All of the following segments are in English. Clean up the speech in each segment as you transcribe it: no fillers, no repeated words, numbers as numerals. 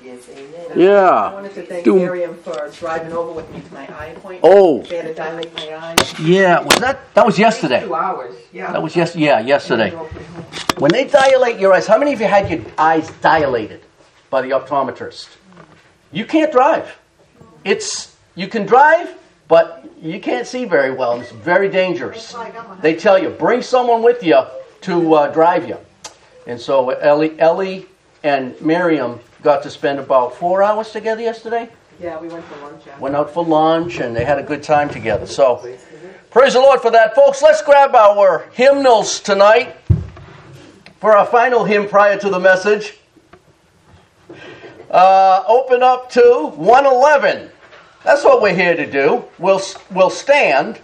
Yes, amen. Yeah. I wanted to thank Miriam for driving over with me to my eye appointment. Oh. She had to dilate my eyes. Yeah, that was yesterday. 2 hours. Yeah. That was yesterday. When they dilate your eyes, how many of you had your eyes dilated by the optometrist? You can't drive. You can drive, but you can't see very well, and it's very dangerous. They tell you, bring someone with you to drive you. And so Ellie and Miriam got to spend about 4 hours together yesterday. Yeah, we went for lunch. Went out for lunch, and they had a good time together. So, praise the Lord for that. Folks, let's grab our hymnals tonight for our final hymn prior to the message. Open up to 111. That's what we're here to do. We'll stand.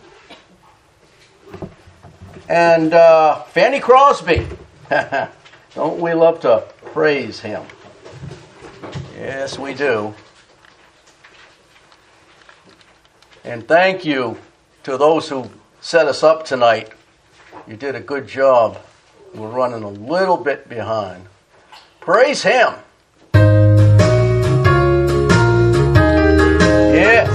And Fanny Crosby. Don't we love to praise him? Yes, we do. And thank you to those who set us up tonight. You did a good job. We're running a little bit behind. Praise him. Yes.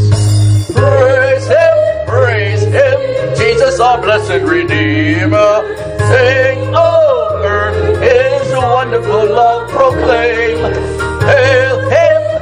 Praise him, Jesus our blessed Redeemer. Sing, oh earth, his wonderful love proclaim. Hail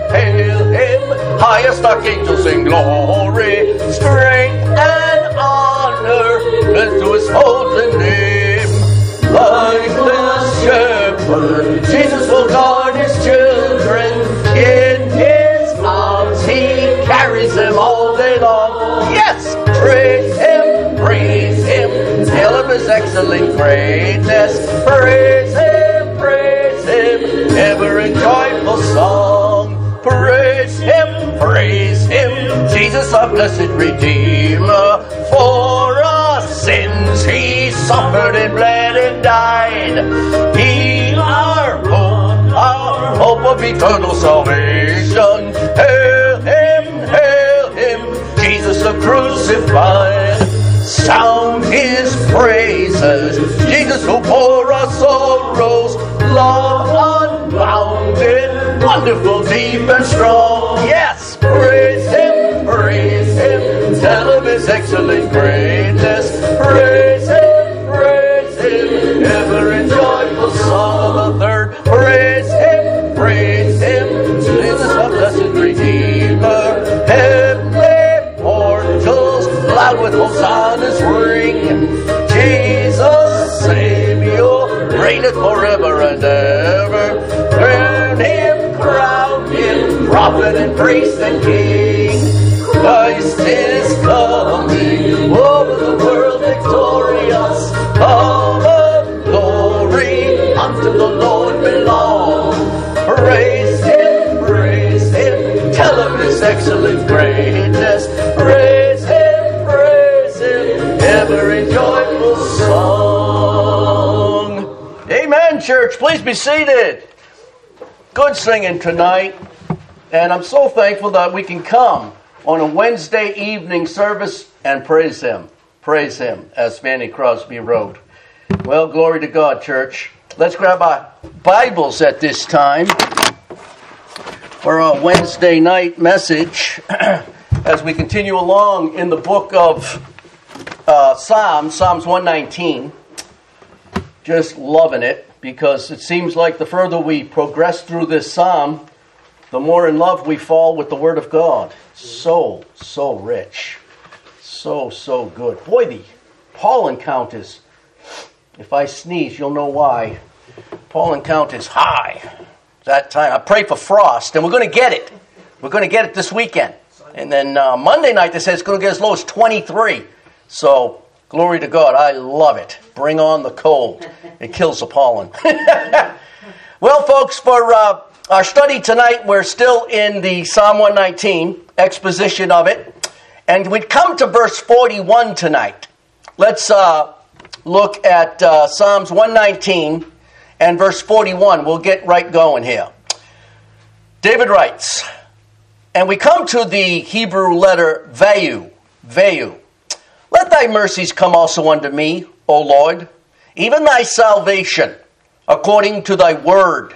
him, highest archangels in glory, strength and honor, blessed to his holy name. Like the shepherd, Jesus will guard his children. In his arms he carries them all day long. Yes, praise him, tell of his excellent greatness. Praise him, ever in joyful song. Praise him, Jesus our blessed Redeemer. For our sins he suffered and bled and died. He our hope of eternal salvation. Hail him, Jesus the crucified. Sound his praises, Jesus who bore our sorrows. Love unbounded, wonderful, deep and strong. Yes, praise him, tell of his excellent greatness. Praise him, ever in joyful song. The third, praise him, Jesus our blessed Redeemer. Heavenly portals loud with hosannas ring. Jesus Savior reigneth forever and ever. Crown him, prophet and priest and king. Christ is coming, over the world victorious. All of glory unto the Lord belong. Praise him, tell of his excellent greatness. Praise him, ever in joyful song. Amen, church. Please be seated. Good singing tonight. And I'm so thankful that we can come on a Wednesday evening service and praise him. Praise him, as Fanny Crosby wrote. Well, glory to God, church. Let's grab our Bibles at this time for our Wednesday night message as we continue along in the book of Psalms 119. Just loving it, because it seems like the further we progress through this psalm, the more in love we fall with the Word of God. So rich. So good. Boy, the pollen count is, if I sneeze, you'll know why. Pollen count is high. That time, I pray for frost, and we're going to get it. We're going to get it this weekend. And then Monday night, they say it's going to get as low as 23. So, glory to God. I love it. Bring on the cold. It kills the pollen. Well, folks, for our study tonight, we're still in the Psalm 119 exposition of it. And we come to verse 41 tonight. Let's look at Psalms 119 and verse 41. We'll get right going here. David writes, and we come to the Hebrew letter Vayu. Let thy mercies come also unto me, O Lord, even thy salvation, according to thy word.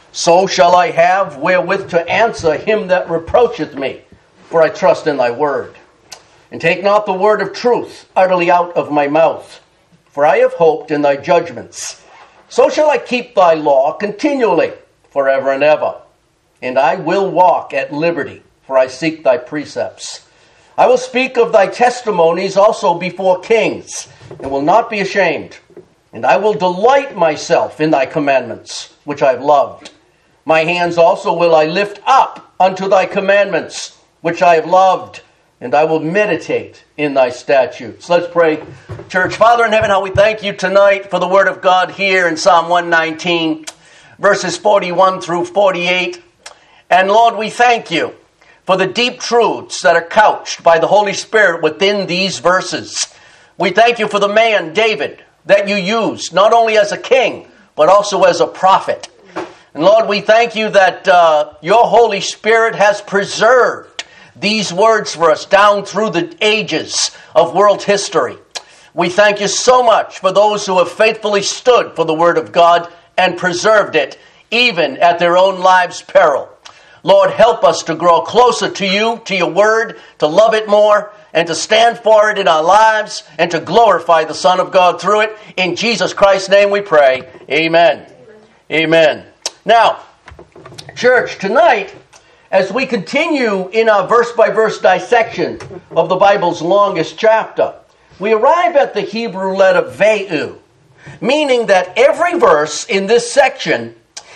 So shall I have wherewith to answer him that reproacheth me, for I trust in thy word. And take not the word of truth utterly out of my mouth, for I have hoped in thy judgments. So shall I keep thy law continually, forever and ever. And I will walk at liberty, for I seek thy precepts. I will speak of thy testimonies also before kings, and will not be ashamed. And I will delight myself in thy commandments, which I have loved. My hands also will I lift up unto thy commandments, which I have loved, and I will meditate in thy statutes. Let's pray. Church, Father in heaven, how we thank you tonight for the word of God here in Psalm 119, verses 41 through 48. And Lord, we thank you for the deep truths that are couched by the Holy Spirit within these verses. We thank you for the man, David, that you used, not only as a king, but also as a prophet. And Lord, we thank you that your Holy Spirit has preserved these words for us down through the ages of world history. We thank you so much for those who have faithfully stood for the Word of God and preserved it, even at their own lives' peril. Lord, help us to grow closer to you, to your Word, to love it more, and to stand for it in our lives, and to glorify the Son of God through it. In Jesus Christ's name we pray. Amen. Amen. Now, church, tonight, as we continue in our verse-by-verse dissection of the Bible's longest chapter, we arrive at the Hebrew letter Veu, meaning that every verse in this section,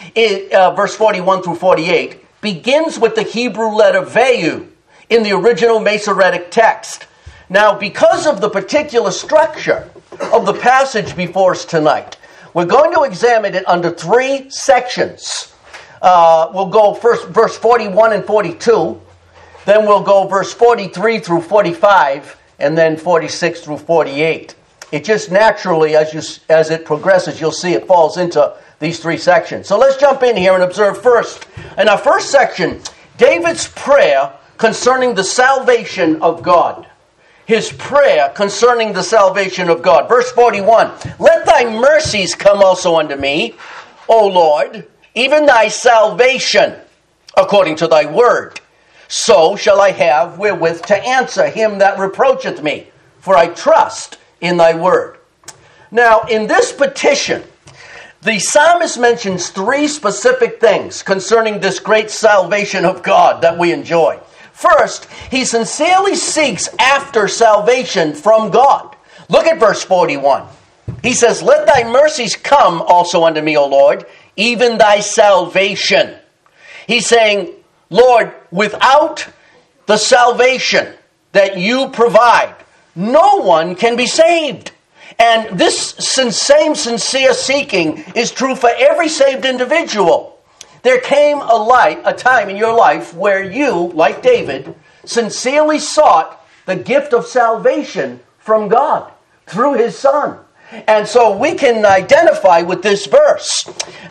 verse 41 through 48, begins with the Hebrew letter Veu in the original Masoretic text. Now, because of the particular structure of the passage before us tonight, we're going to examine it under three sections. We'll go first verse 41 and 42, then we'll go verse 43 through 45, and then 46 through 48. It just naturally, as it progresses, you'll see it falls into these three sections. So let's jump in here and observe first. In our first section, David's prayer concerning the salvation of God. His prayer concerning the salvation of God. Verse 41, let thy mercies come also unto me, O Lord, even thy salvation, according to thy word. So shall I have wherewith to answer him that reproacheth me, for I trust in thy word. Now, in this petition, the psalmist mentions three specific things concerning this great salvation of God that we enjoy. First, he sincerely seeks after salvation from God. Look at verse 41. He says, let thy mercies come also unto me, O Lord, even thy salvation. He's saying, Lord, without the salvation that you provide, no one can be saved. And this same sincere seeking is true for every saved individual. There came a time in your life where you, like David, sincerely sought the gift of salvation from God through his Son. And so we can identify with this verse.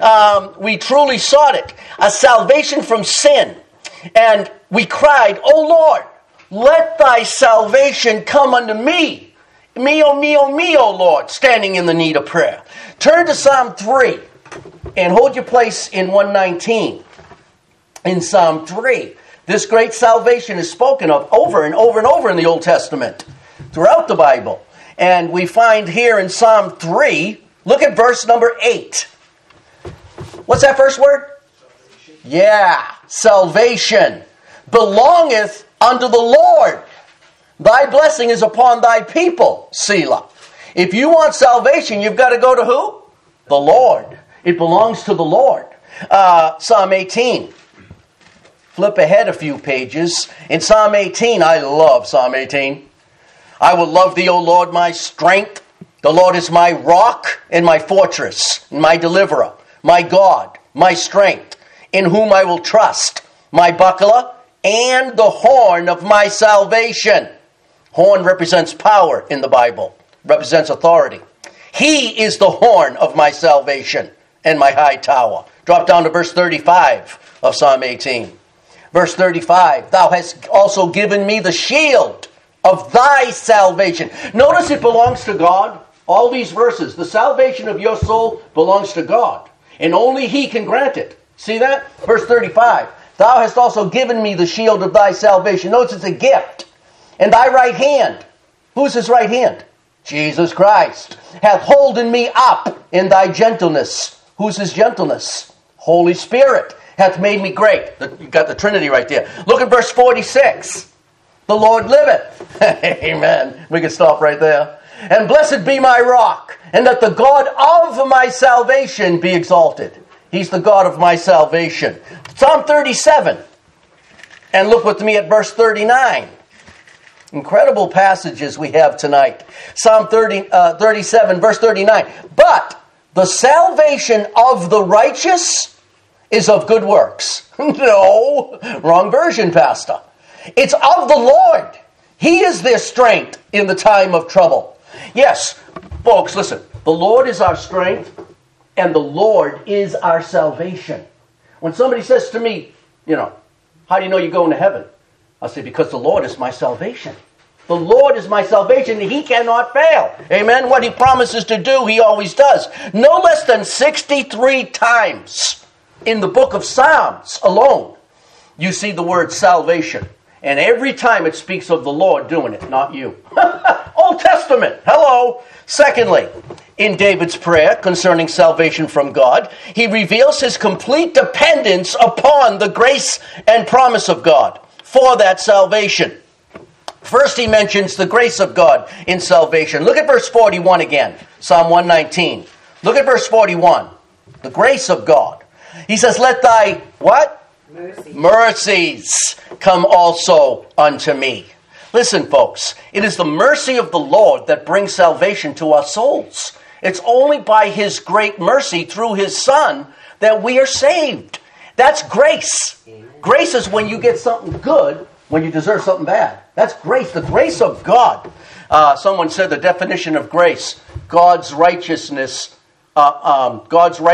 We truly sought it, a salvation from sin. And we cried, O Lord, let thy salvation come unto me. Me, O Lord, standing in the need of prayer. Turn to Psalm 3 and hold your place in 119. In Psalm 3, this great salvation is spoken of over and over and over in the Old Testament, throughout the Bible. And we find here in Psalm 3, look at verse number 8. What's that first word? Yeah, salvation belongeth unto the Lord. Thy blessing is upon thy people, Selah. If you want salvation, you've got to go to who? The Lord. It belongs to the Lord. Psalm 18. Flip ahead a few pages. In Psalm 18, I love Psalm 18. I will love thee, O Lord, my strength. The Lord is my rock and my fortress, and my deliverer, my God, my strength, in whom I will trust, my buckler, and the horn of my salvation. Horn represents power in the Bible, represents authority. He is the horn of my salvation and my high tower. Drop down to verse 35 of Psalm 18. Verse 35, thou hast also given me the shield of thy salvation. Notice it belongs to God. All these verses, the salvation of your soul belongs to God. And only he can grant it. See that? Verse 35. Thou hast also given me the shield of thy salvation. Notice it's a gift. And thy right hand. Who's his right hand? Jesus Christ. Hath holden me up in thy gentleness. Who's his gentleness? Holy Spirit hath made me great. You've got the Trinity right there. Look at verse 46. The Lord liveth. Amen. We can stop right there. And blessed be my rock, and that the God of my salvation be exalted. He's the God of my salvation. Psalm 37. And look with me at verse 39. Incredible passages we have tonight. Psalm 37, verse 39. But the salvation of the righteous is of good works. No, wrong version, Pastor. It's of the Lord. He is their strength in the time of trouble. Yes, folks, listen. The Lord is our strength, and the Lord is our salvation. When somebody says to me, how do you know you're going to heaven? I'll say, because the Lord is my salvation. The Lord is my salvation, and He cannot fail. Amen? What He promises to do, He always does. No less than 63 times in the book of Psalms alone, you see the word salvation. And every time it speaks of the Lord doing it, not you. Old Testament. Hello. Secondly, in David's prayer concerning salvation from God, he reveals his complete dependence upon the grace and promise of God for that salvation. First, he mentions the grace of God in salvation. Look at verse 41 again. Psalm 119. Look at verse 41. The grace of God. He says, let thy, what? Mercies come also unto me. Listen, folks, it is the mercy of the Lord that brings salvation to our souls. It's only by His great mercy through His Son that we are saved. That's grace. Amen. Grace is when you get something good when you deserve something bad. That's grace, the grace of God. Someone said the definition of grace, God's righteousness at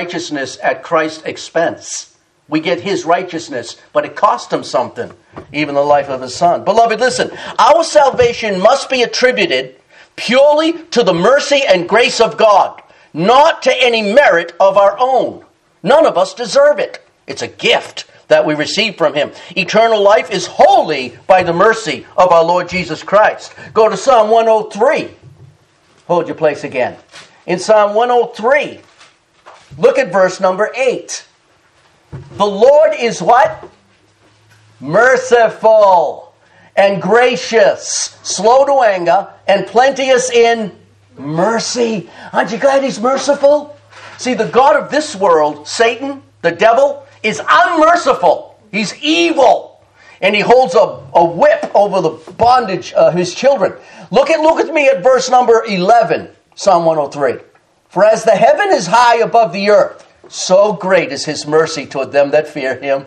Christ's expense. We get His righteousness, but it cost Him something, even the life of His Son. Beloved, listen, our salvation must be attributed purely to the mercy and grace of God, not to any merit of our own. None of us deserve it. It's a gift that we receive from Him. Eternal life is wholly by the mercy of our Lord Jesus Christ. Go to Psalm 103. Hold your place again. In Psalm 103, look at verse number 8. The Lord is what? Merciful and gracious, slow to anger, and plenteous in mercy. Aren't you glad He's merciful? See, the God of this world, Satan, the devil, is unmerciful. He's evil. And he holds a whip over the bondage of his children. Look at me at verse number 11, Psalm 103. For as the heaven is high above the earth, so great is His mercy toward them that fear Him.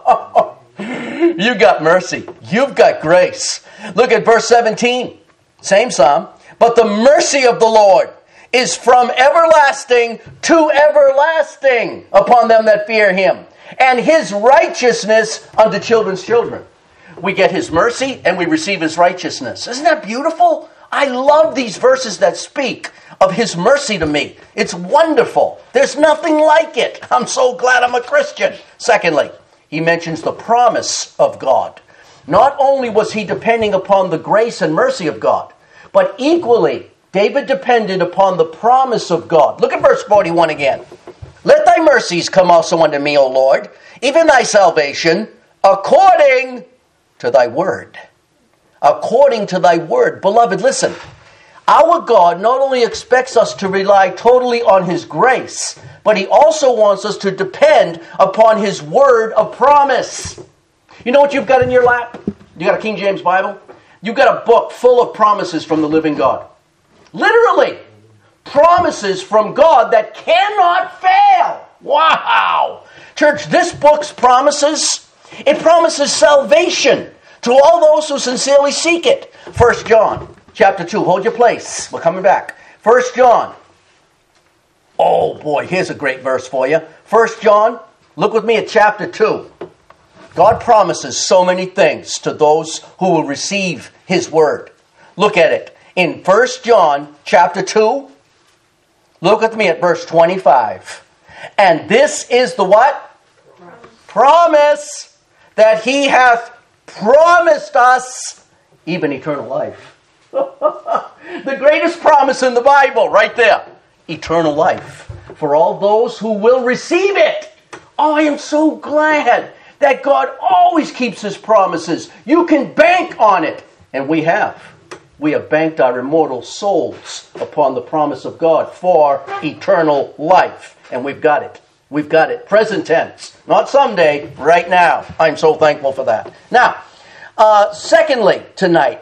You got mercy. You've got grace. Look at verse 17. Same psalm. But the mercy of the Lord is from everlasting to everlasting upon them that fear Him, and His righteousness unto children's children. We get His mercy and we receive His righteousness. Isn't that beautiful? I love these verses that speak of His mercy to me. It's wonderful. There's nothing like it. I'm so glad I'm a Christian. Secondly, he mentions the promise of God. Not only was he depending upon the grace and mercy of God, but equally, David depended upon the promise of God. Look at verse 41 again. Let thy mercies come also unto me, O Lord, even thy salvation, according to thy word. According to thy word. Beloved, listen. Our God not only expects us to rely totally on His grace, but He also wants us to depend upon His word of promise. You know what you've got in your lap? You got a King James Bible? You've got a book full of promises from the living God. Literally. Promises from God that cannot fail. Wow. Church, this book's promises, it promises salvation to all those who sincerely seek it. 1 John. Chapter 2, hold your place. We're coming back. 1 John. Oh boy, here's a great verse for you. 1 John, look with me at chapter 2. God promises so many things to those who will receive His word. Look at it. In 1 John chapter 2, look with me at verse 25. And this is the what? promise that he hath promised us even eternal life. The greatest promise in the Bible, right there. Eternal life for all those who will receive it. Oh, I am so glad that God always keeps his promises. You can bank on it. And we have. We have banked our immortal souls upon the promise of God for eternal life. And we've got it. We've got it. Present tense. Not someday, right now. I'm so thankful for that. Now, secondly, tonight,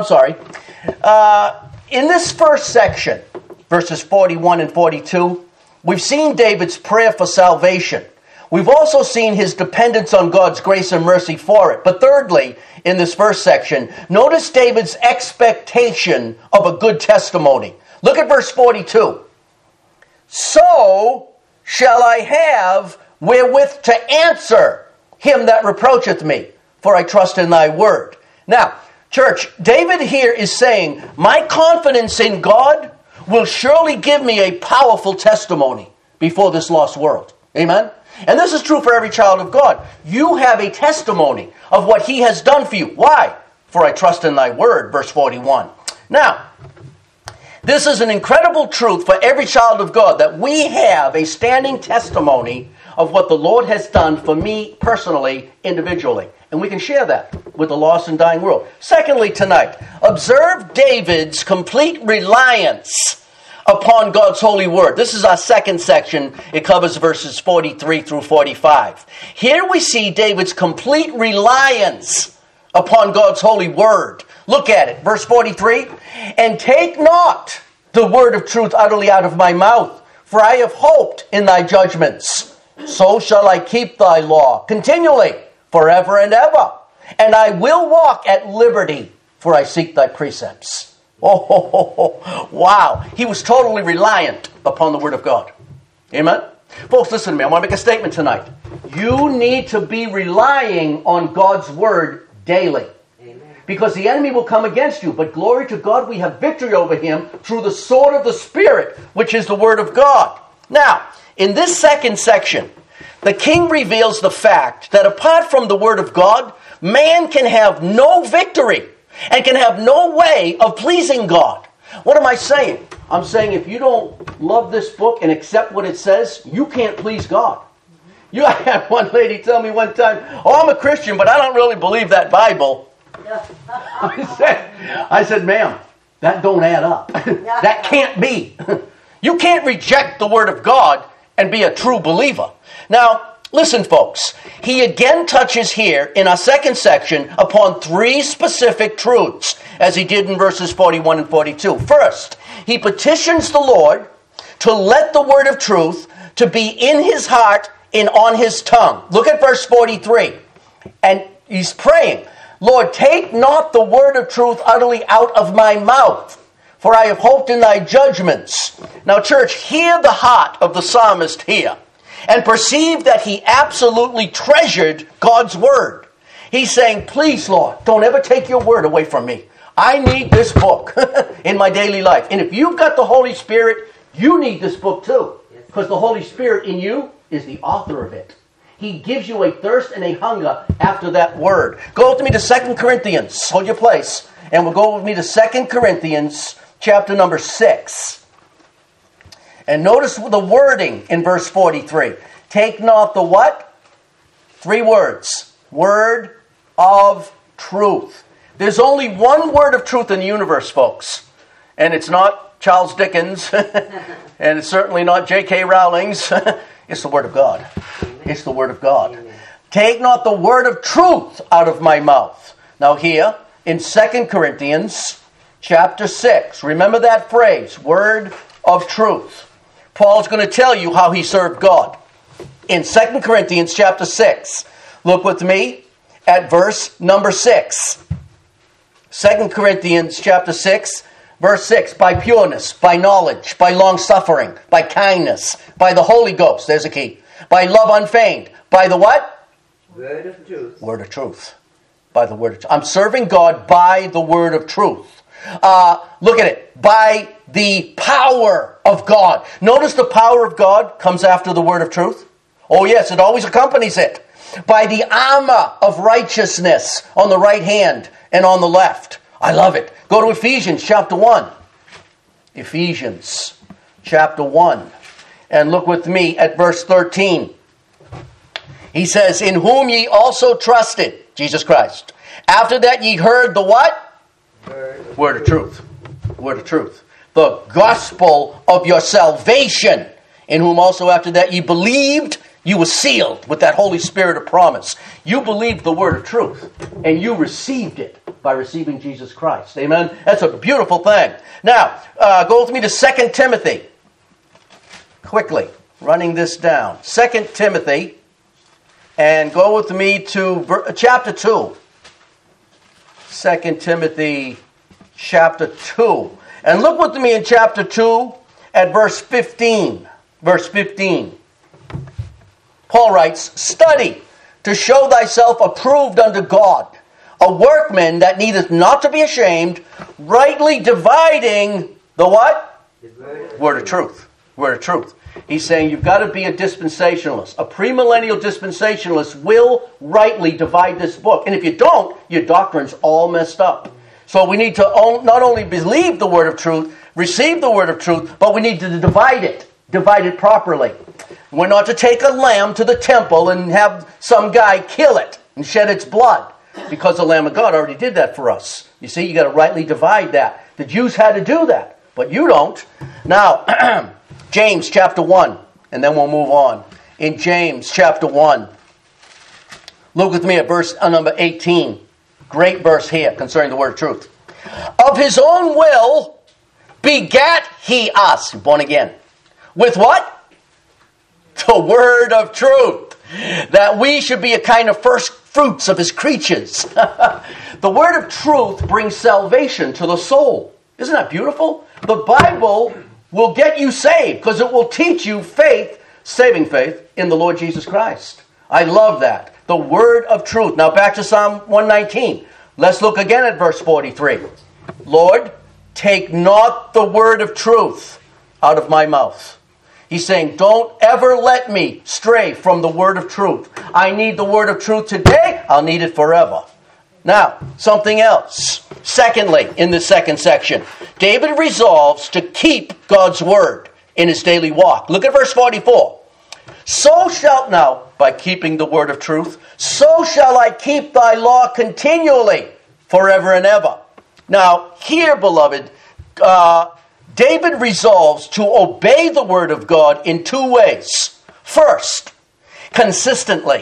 in this first section, verses 41 and 42, we've seen David's prayer for salvation. We've also seen his dependence on God's grace and mercy for it. But thirdly, in this first section, notice David's expectation of a good testimony. Look at verse 42. So shall I have wherewith to answer him that reproacheth me, for I trust in thy word. Now, church, David here is saying, my confidence in God will surely give me a powerful testimony before this lost world. Amen? And this is true for every child of God. You have a testimony of what he has done for you. Why? For I trust in thy word, verse 41. Now, this is an incredible truth for every child of God, that we have a standing testimony of what the Lord has done for me personally, individually. And we can share that with the lost and dying world. Secondly, tonight, observe David's complete reliance upon God's holy word. This is our second section. It covers verses 43 through 45. Here we see David's complete reliance upon God's holy word. Look at it. Verse 43. And take not the word of truth utterly out of my mouth, for I have hoped in thy judgments. So shall I keep thy law continually, forever and ever. And I will walk at liberty, for I seek thy precepts. Oh, wow. He was totally reliant upon the word of God. Amen? Folks, listen to me. I want to make a statement tonight. You need to be relying on God's word daily. Amen. Because the enemy will come against you. But glory to God, we have victory over him through the sword of the Spirit, which is the word of God. Now, in this second section, the king reveals the fact that apart from the word of God, man can have no victory and can have no way of pleasing God. What am I saying? I'm saying if you don't love this book and accept what it says, you can't please God. I had one lady tell me one time, I'm a Christian, but I don't really believe that Bible. I said, ma'am, that don't add up. That can't be. You can't reject the word of God and be a true believer. Now, listen, folks. He again touches here in our second section upon three specific truths, as he did in verses 41 and 42. First, he petitions the Lord to let the word of truth to be in his heart and on his tongue. Look at verse 43. And he's praying, Lord, take not the word of truth utterly out of my mouth, for I have hoped in thy judgments. Now, church, hear the heart of the psalmist here, and perceive that he absolutely treasured God's word. He's saying, please, Lord, don't ever take your word away from me. I need this book in my daily life. And if you've got the Holy Spirit, you need this book too. Because the Holy Spirit in you is the author of it. He gives you a thirst and a hunger after that word. Go with me to 2 Corinthians. Hold your place. And we'll go with me to 2 Corinthians chapter number 6. And notice the wording in verse 43. Take not the what? 3 words. Word of truth. There's only one word of truth in the universe, folks. And it's not Charles Dickens. And it's certainly not J.K. Rowling's. It's the word of God. It's the word of God. Amen. Take not the word of truth out of my mouth. Now here, in 2 Corinthians chapter 6, remember that phrase, word of truth. Paul's going to tell you how he served God. In 2 Corinthians chapter 6, look with me at verse number 6. 2 Corinthians chapter 6, verse 6. By pureness, by knowledge, by long-suffering, by kindness, by the Holy Ghost, there's a key. By love unfeigned, by the what? Word of truth. Word of truth. By the word of truth. I'm serving God by the word of truth. Look at it. By the power of God. Notice the power of God comes after the word of truth. Oh yes, it always accompanies it. by the armor of righteousness on the right hand and on the left. I love it. Go to Ephesians chapter 1. Ephesians chapter 1. And look with me at verse 13. He says, in whom ye also trusted, Jesus Christ. After that ye heard the what? Word of truth. Word of truth. The gospel of your salvation. In whom also after that ye believed, you were sealed with that Holy Spirit of promise. You believed the word of truth. And you received it by receiving Jesus Christ. Amen? That's a beautiful thing. Now, go with me to 2 Timothy. Quickly, running this down. 2 Timothy. And go with me to chapter 2. 2 Timothy chapter 2. And look with me in chapter 2 at verse 15. Verse 15. Paul writes, study to show thyself approved unto God, a workman that needeth not to be ashamed, rightly dividing the what? Word of truth. Word of truth. He's saying you've got to be a dispensationalist. A premillennial dispensationalist will rightly divide this book. And if you don't, your doctrine's all messed up. So we need to not only believe the word of truth, receive the word of truth, but we need to divide it. Divide it properly. We're not to take a lamb to the temple and have some guy kill it and shed its blood. Because the Lamb of God already did that for us. You see, you got to rightly divide that. The Jews had to do that, but you don't. Now, James chapter 1, and then we'll move on. In James chapter 1, look with me at verse number 18. Great verse here concerning the word of truth. Of his own will begat he us, born again. With what? The word of truth. That we should be a kind of first fruits of his creatures. The word of truth brings salvation to the soul. Isn't that beautiful? The Bible will get you saved because it will teach you faith, saving faith in the Lord Jesus Christ. I love that. The word of truth. Now back to Psalm 119. Let's look again at verse 43. Lord, take not the word of truth out of my mouth. He's saying, don't ever let me stray from the word of truth. I need the word of truth today. I'll need it forever. Now, something else. Secondly, in the second section, David resolves to keep God's word in his daily walk. Look at verse 44. So shalt now, by keeping the word of truth, so shall I keep thy law continually, forever and ever. Now, here, beloved, David resolves to obey the word of God in two ways. First, consistently.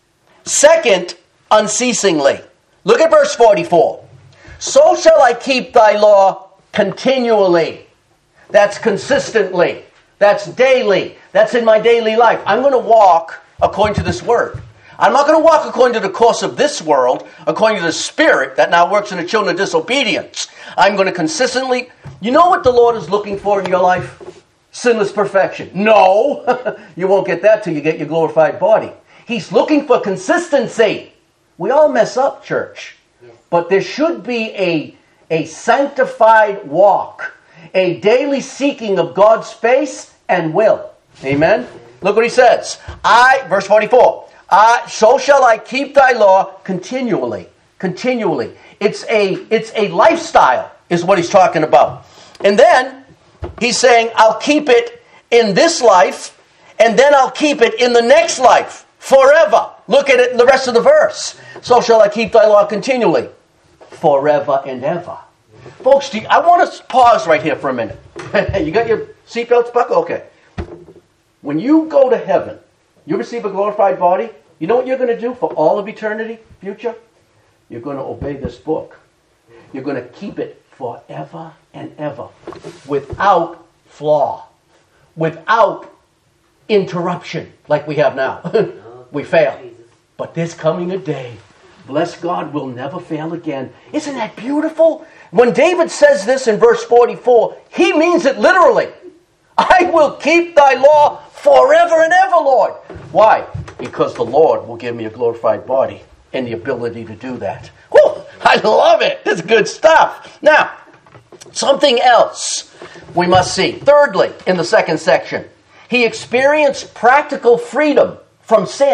Second, unceasingly. Look at verse 44. So shall I keep thy law continually. That's consistently. That's daily. That's in my daily life. I'm going to walk according to this word. I'm not going to walk according to the course of this world, according to the spirit that now works in the children of disobedience. I'm going to consistently... You know what the Lord is looking for in your life? Sinless perfection. No, you won't get that till you get your glorified body. He's looking for consistency. We all mess up, church. But there should be a sanctified walk, a daily seeking of God's face and will. Amen? Look what he says. Verse 44. So shall I keep thy law continually. Continually. It's a lifestyle, is what he's talking about. And then he's saying, I'll keep it in this life, and then I'll keep it in the next life, forever. Look at it in the rest of the verse. So shall I keep thy law continually, forever and ever. Folks, I want to pause right here for a minute. You got your seatbelts buckled? Okay. When you go to heaven, you receive a glorified body, you know what you're going to do for all of eternity, future? You're going to obey this book. You're going to keep it forever and ever, without flaw, without interruption, like we have now. We fail. But there's coming a day, bless God, we'll never fail again. Isn't that beautiful? When David says this in verse 44, he means it literally. I will keep thy law forever and ever, Lord. Why? Because the Lord will give me a glorified body and the ability to do that. Whew, I love it. It's good stuff. Now, something else we must see. Thirdly, in the second section, he experienced practical freedom from sin.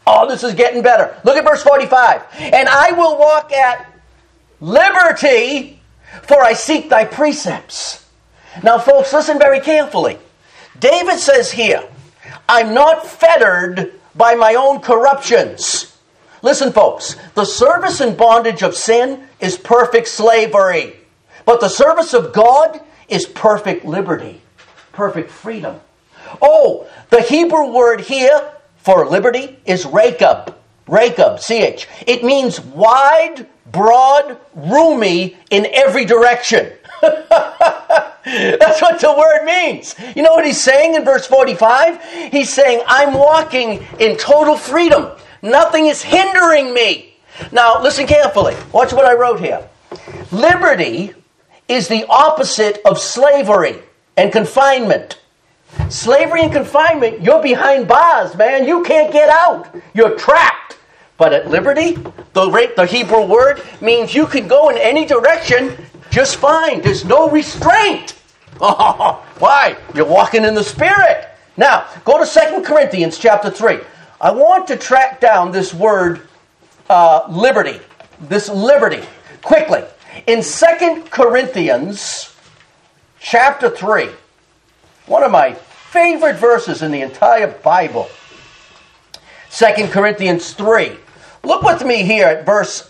Oh, this is getting better. Look at verse 45. And I will walk at liberty, for I seek thy precepts. Now, folks, listen very carefully. David says here, I'm not fettered by my own corruptions. Listen, folks, the service and bondage of sin is perfect slavery. But the service of God is perfect liberty, perfect freedom. Oh, the Hebrew word here for liberty is Rechab. Rechab, C-H. It means wide, broad, roomy in every direction. That's what the word means. You know what he's saying in verse 45? He's saying, I'm walking in total freedom. Nothing is hindering me. Now, listen carefully. Watch what I wrote here. Liberty is the opposite of slavery and confinement. Slavery and confinement, you're behind bars, man. You can't get out. You're trapped. But at liberty, the Hebrew word means you can go in any direction just fine. There's no restraint. Why? You're walking in the Spirit. Now, go to 2 Corinthians chapter 3. I want to track down this word liberty. This liberty. Quickly. In 2 Corinthians chapter 3, one of my favorite verses in the entire Bible. 2 Corinthians 3. Look with me here at verse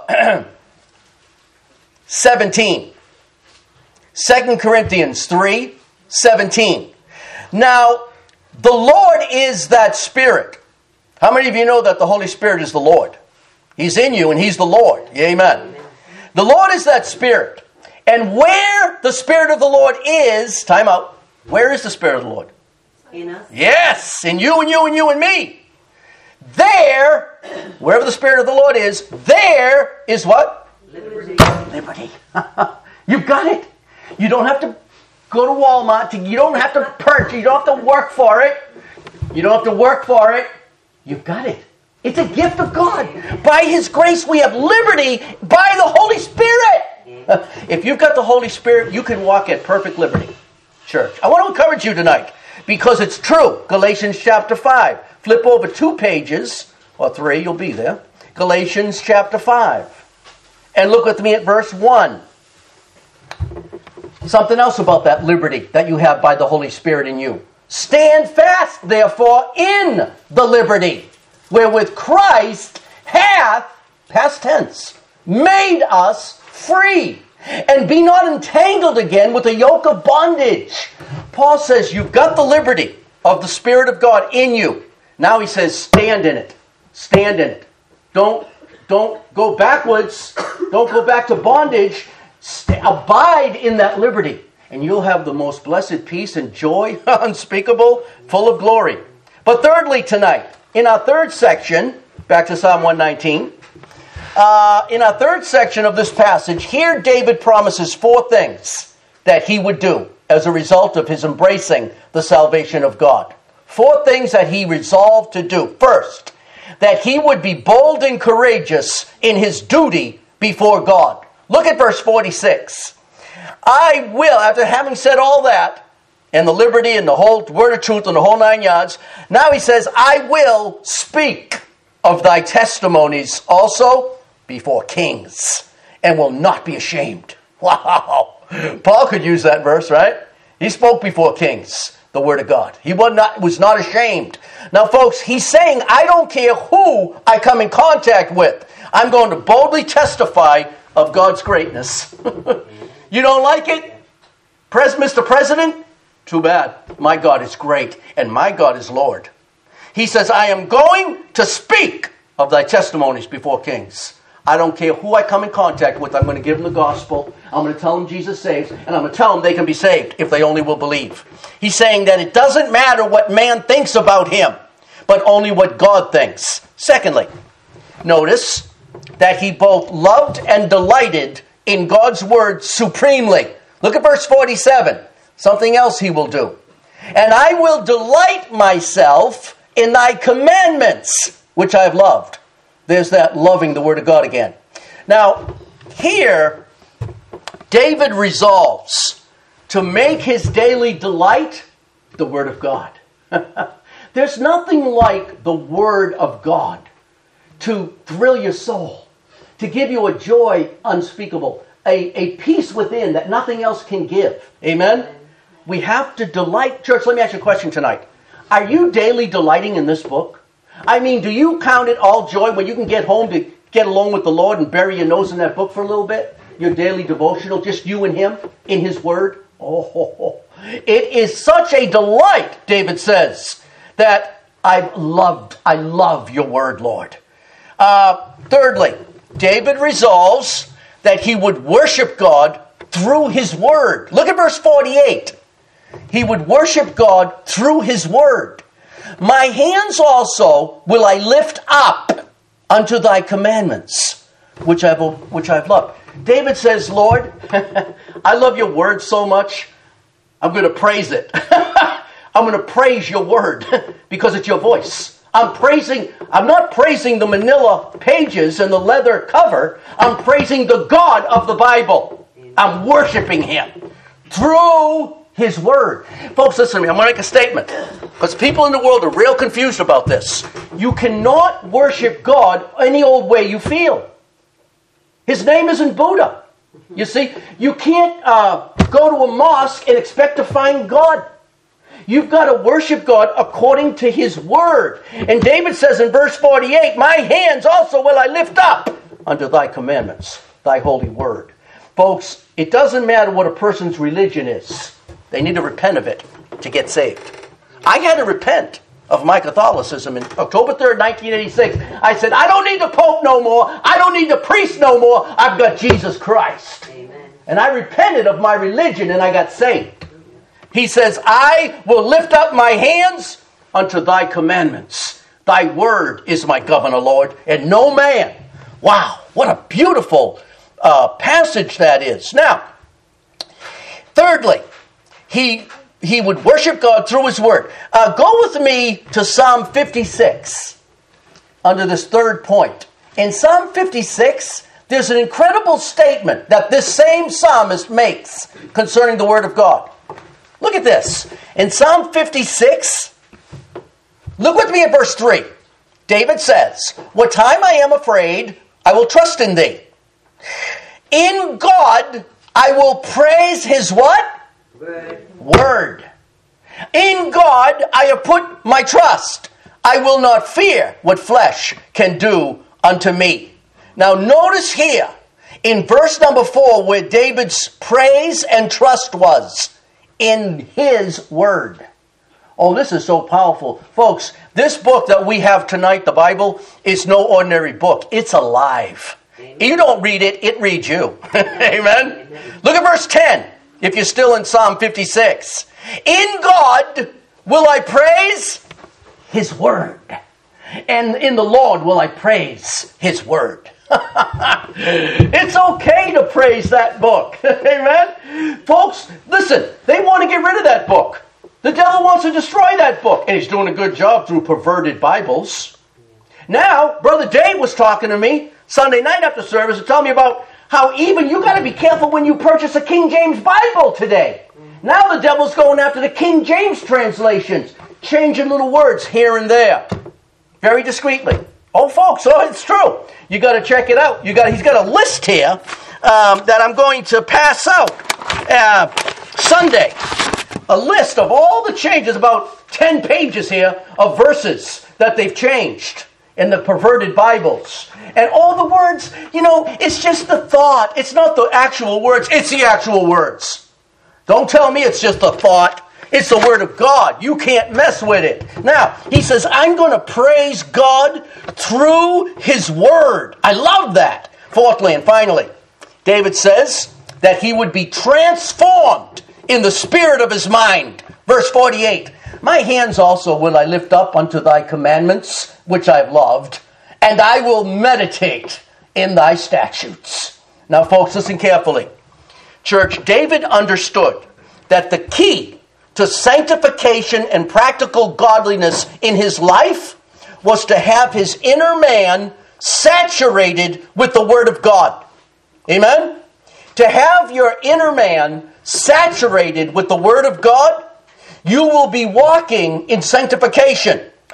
17. 2 Corinthians 3, 17. Now, the Lord is that Spirit. How many of you know that the Holy Spirit is the Lord? He's in you and He's the Lord. Amen. The Lord is that Spirit. And where the Spirit of the Lord is, time out, where is the Spirit of the Lord? In us. Yes, in you and you and you and me. There, wherever the Spirit of the Lord is, there is what? Liberty. Liberty. You've got it. You don't have to go to Walmart. You don't have to purchase. You don't have to work for it. You don't have to work for it. You've got it. It's a gift of God. By His grace, we have liberty by the Holy Spirit. If you've got the Holy Spirit, you can walk at perfect liberty. Church, I want to encourage you tonight because it's true. Galatians chapter 5. Flip over 2 pages, or 3, you'll be there. Galatians chapter 5. And look with me at verse 1. Something else about that liberty that you have by the Holy Spirit in you. Stand fast, therefore, in the liberty wherewith Christ hath, past tense, made us free. And be not entangled again with the yoke of bondage. Paul says you've got the liberty of the Spirit of God in you. Now he says stand in it. Stand in it. Don't go backwards. Don't go back to bondage. Abide in that liberty. And you'll have the most blessed peace and joy, unspeakable, full of glory. But thirdly tonight, in our third section, back to Psalm 119, in our third section of this passage, here David promises 4 things that he would do as a result of his embracing the salvation of God. 4 things that he resolved to do. First, that he would be bold and courageous in his duty before God. Look at verse 46. I will, after having said all that, and the liberty and the whole word of truth and the whole 9 yards, now he says, I will speak of thy testimonies also before kings, and will not be ashamed. Wow. Paul could use that verse, right? He spoke before kings, the word of God. He was not ashamed. Now, folks, he's saying, I don't care who I come in contact with. I'm going to boldly testify of God's greatness. You don't like it? Mr. President? Too bad. My God is great, and my God is Lord. He says, I am going to speak of thy testimonies before kings. I don't care who I come in contact with. I'm going to give them the gospel. I'm going to tell them Jesus saves, and I'm going to tell them they can be saved if they only will believe. He's saying that it doesn't matter what man thinks about him, but only what God thinks. Secondly, notice that he both loved and delighted in God's word supremely. Look at verse 47. Something else he will do. And I will delight myself in thy commandments, which I have loved. There's that loving the word of God again. Now, here, David resolves to make his daily delight the word of God. There's nothing like the Word of God to thrill your soul, to give you a joy unspeakable, a peace within that nothing else can give. Amen? We have to delight. Church, let me ask you a question tonight. Are you daily delighting in this book? I mean, do you count it all joy when you can get home to get alone with the Lord and bury your nose in that book for a little bit? Your daily devotional, just you and Him in His Word? Oh, it is such a delight, David says, that I love your Word, Lord. Thirdly, David resolves that he would worship God through His Word. Look at verse 48. He would worship God through His Word. My hands also will I lift up unto thy commandments, which I've loved. David says, Lord, I love your Word so much, I'm going to praise it. I'm going to praise your Word because it's your voice. I'm not praising the manila pages and the leather cover. I'm praising the God of the Bible. I'm worshiping Him through His Word. Folks, listen to me. I'm going to make a statement, because people in the world are real confused about this. You cannot worship God any old way you feel. His name isn't Buddha. You see, you can't go to a mosque and expect to find God. You've got to worship God according to His Word. And David says in verse 48, my hands also will I lift up unto thy commandments, thy holy Word. Folks, it doesn't matter what a person's religion is. They need to repent of it to get saved. I had to repent of my Catholicism in October 3rd, 1986. I said, I don't need the Pope no more. I don't need the priest no more. I've got Jesus Christ. Amen. And I repented of my religion and I got saved. He says, I will lift up my hands unto thy commandments. Thy word is my governor, Lord, and no man. Wow, what a beautiful passage that is. Now, thirdly, he would worship God through His Word. Go with me to Psalm 56 under this third point. In Psalm 56, there's an incredible statement that this same psalmist makes concerning the Word of God. Look at this. In Psalm 56, look with me at verse 3. David says, what time I am afraid, I will trust in thee. In God, I will praise His what? Word. In God, I have put my trust. I will not fear what flesh can do unto me. Now notice here, in verse number 4, where David's praise and trust was. In His Word. Oh, this is so powerful. Folks, this book that we have tonight, the Bible, is no ordinary book. It's alive. Amen. You don't read it, it reads you. Amen? Amen? Look at verse 10, if you're still in Psalm 56. In God will I praise His Word. And in the Lord will I praise His Word. It's okay to praise that book. Amen? Folks, listen, they want to get rid of that book. The devil wants to destroy that book. And he's doing a good job through perverted Bibles. Now, Brother Dave was talking to me Sunday night after service and telling me about how even you got to be careful when you purchase a King James Bible today. Now the devil's going after the King James translations, changing little words here and there. Very discreetly. Oh, folks, it's true. You got to check it out. He's got a list here that I'm going to pass out Sunday. A list of all the changes, about 10 pages here of verses that they've changed in the perverted Bibles. And all the words, it's just the thought. It's not the actual words. It's the actual words. Don't tell me it's just a thought. It's the Word of God. You can't mess with it. Now, he says, I'm going to praise God through His Word. I love that. Fourthly and finally, David says that he would be transformed in the spirit of his mind. Verse 48, my hands also will I lift up unto thy commandments, which I've loved, and I will meditate in thy statutes. Now, folks, listen carefully. Church, David understood that the key to sanctification and practical godliness in his life was to have his inner man saturated with the Word of God. Amen? To have your inner man saturated with the Word of God, you will be walking in sanctification.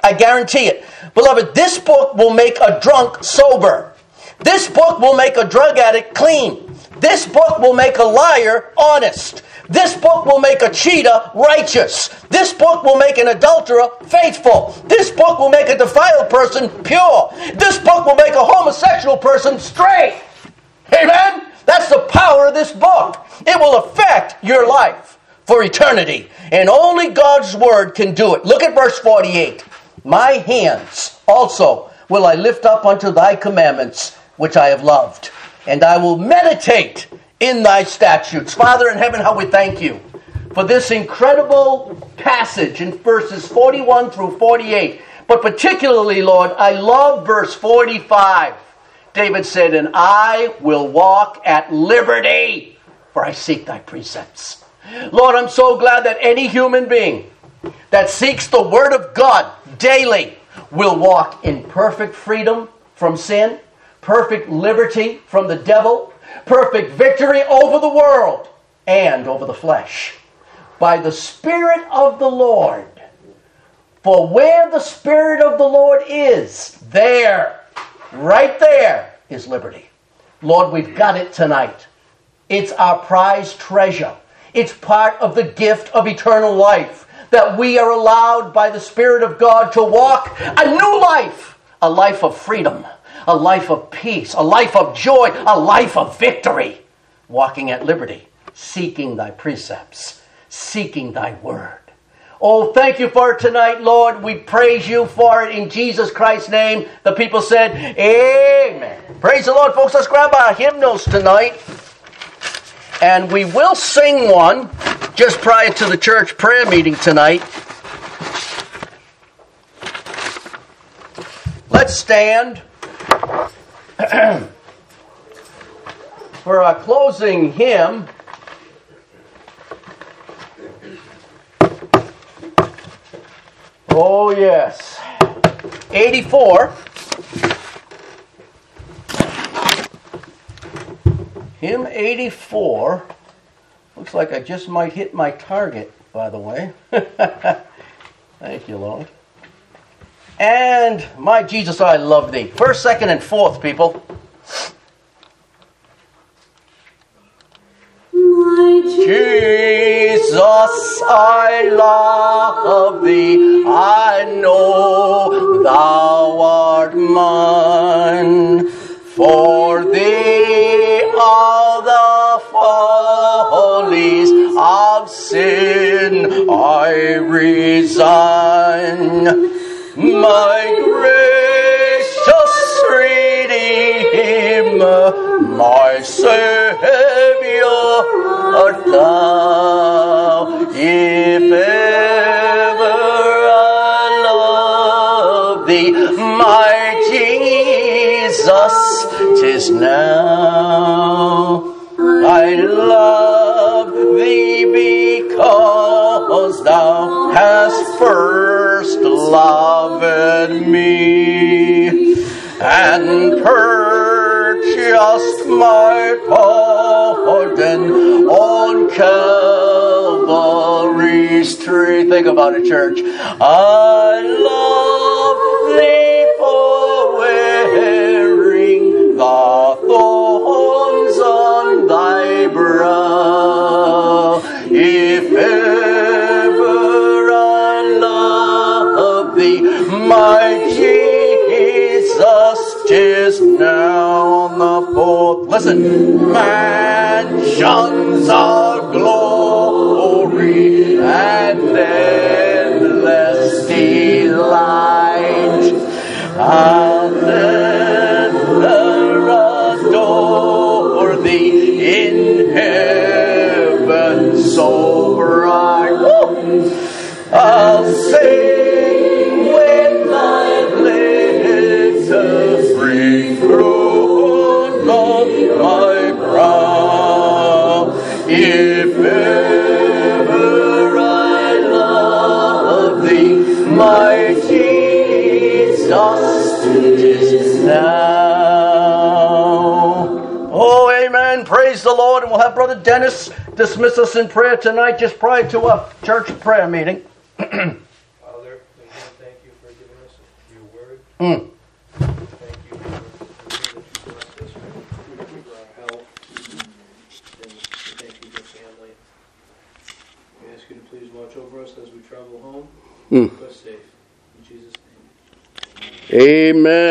I guarantee it. Beloved, this book will make a drunk sober. This book will make a drug addict clean. This book will make a liar honest. This book will make a cheater righteous. This book will make an adulterer faithful. This book will make a defiled person pure. This book will make a homosexual person straight. Amen? That's the power of this book. It will affect your life for eternity. And only God's Word can do it. Look at verse 48. My hands also will I lift up unto thy commandments, which I have loved. And I will meditate in thy statutes. Father in heaven, how we thank you for this incredible passage in verses 41 through 48. But particularly, Lord, I love verse 45. David said, and I will walk at liberty, for I seek thy precepts. Lord, I'm so glad that any human being that seeks the Word of God daily will walk in perfect freedom from sin, perfect liberty from the devil, perfect victory over the world and over the flesh. By the Spirit of the Lord. For where the Spirit of the Lord is, there, right there, is liberty. Lord, we've got it tonight. It's our prized treasure. It's part of the gift of eternal life that we are allowed by the Spirit of God to walk a new life, a life of freedom, a life of peace, a life of joy, a life of victory, walking at liberty, seeking thy precepts, seeking thy word. Oh, thank you for it tonight, Lord. We praise you for it in Jesus Christ's name. The people said, amen. Praise the Lord, folks. Let's grab our hymnals tonight. And we will sing one just prior to the church prayer meeting tonight. Let's stand for our closing hymn. Oh, yes. 84. Hymn 84. Looks like I just might hit my target, by the way. Thank you, Lord. And my Jesus, I love thee. First, second, and fourth, people. My Jesus, I love thee. I know thou art mine. For thee all the follies of sin I resign. My gracious Redeemer, my Savior art thou. If ever I love thee, my Jesus, 'tis now. I love thee because thou hast first loved me and purchased my pardon on Calvary's tree. Think about it, church. I love thee for wearing the thorns on thy brow. If ever I love thee, my Jesus, 'tis now on the fourth. Listen. Mansions of glory and endless delight. I'll never adore thee in heaven so bright. Woo! I'll sing with thy glitter free crown on my brow. If ever I love thee, my Jesus, 'tis now. Oh, amen. Praise the Lord. And we'll have Brother Dennis dismiss us in prayer tonight just prior to a church prayer meeting. Father, again, thank you for giving Mm. Thank you for everything that you blessed us with, for our health, and thank you for family. We ask you to please watch over us as we travel home. Mm. Keep us safe. In Jesus' name. Amen.